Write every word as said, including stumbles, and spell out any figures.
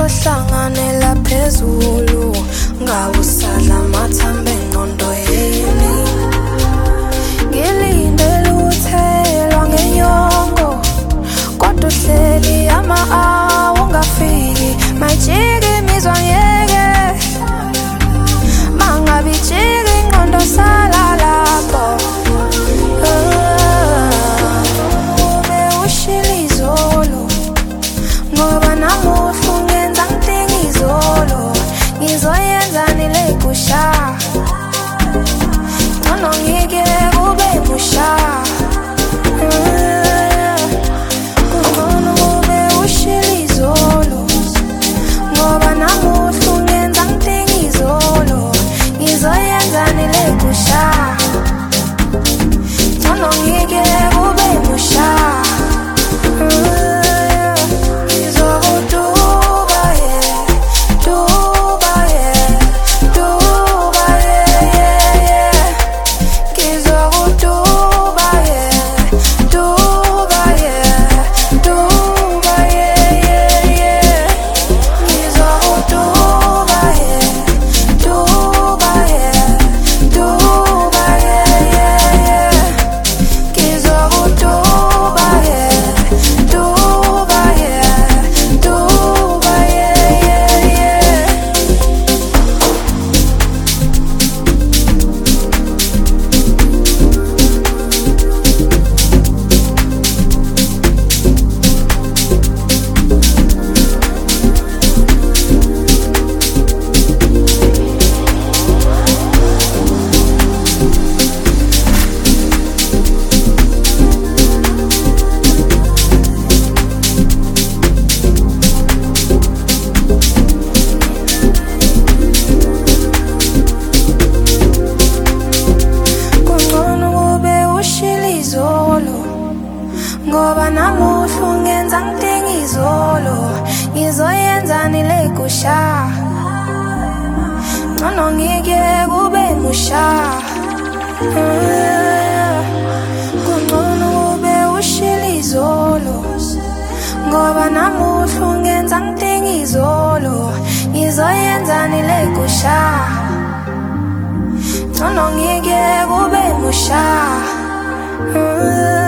sihlanganela phezulu, ngawusadla mathambo engqondo yini. Ngilindele uthelwa ngenyongo, kodwa uhleli ama-hour ungafiki. Mayijike imizwa ngeke, mangabe ijike ingqondo sala lapho. Ube ushila izolo, ngoba namuhla ungenza ngidinga izolo. Ngizoyenzani le kusha, ngcono ngike kube musha. Kungcono ube ushila izolo, ngoba namuhla ungenza ngidinga izolo. Ngizoyenzani le kusha, ngcono ngike kube musha. Ngoba namuhla ungenza ngidinga izolo. Ngizoyenzani le kusha, ngcono ngike kube musha. Kungcono ube ushila izolo, ngoba namuhla ungenza ngidinga izolo. Ngizoyenzani le kusha, ngcono ngike kube musha.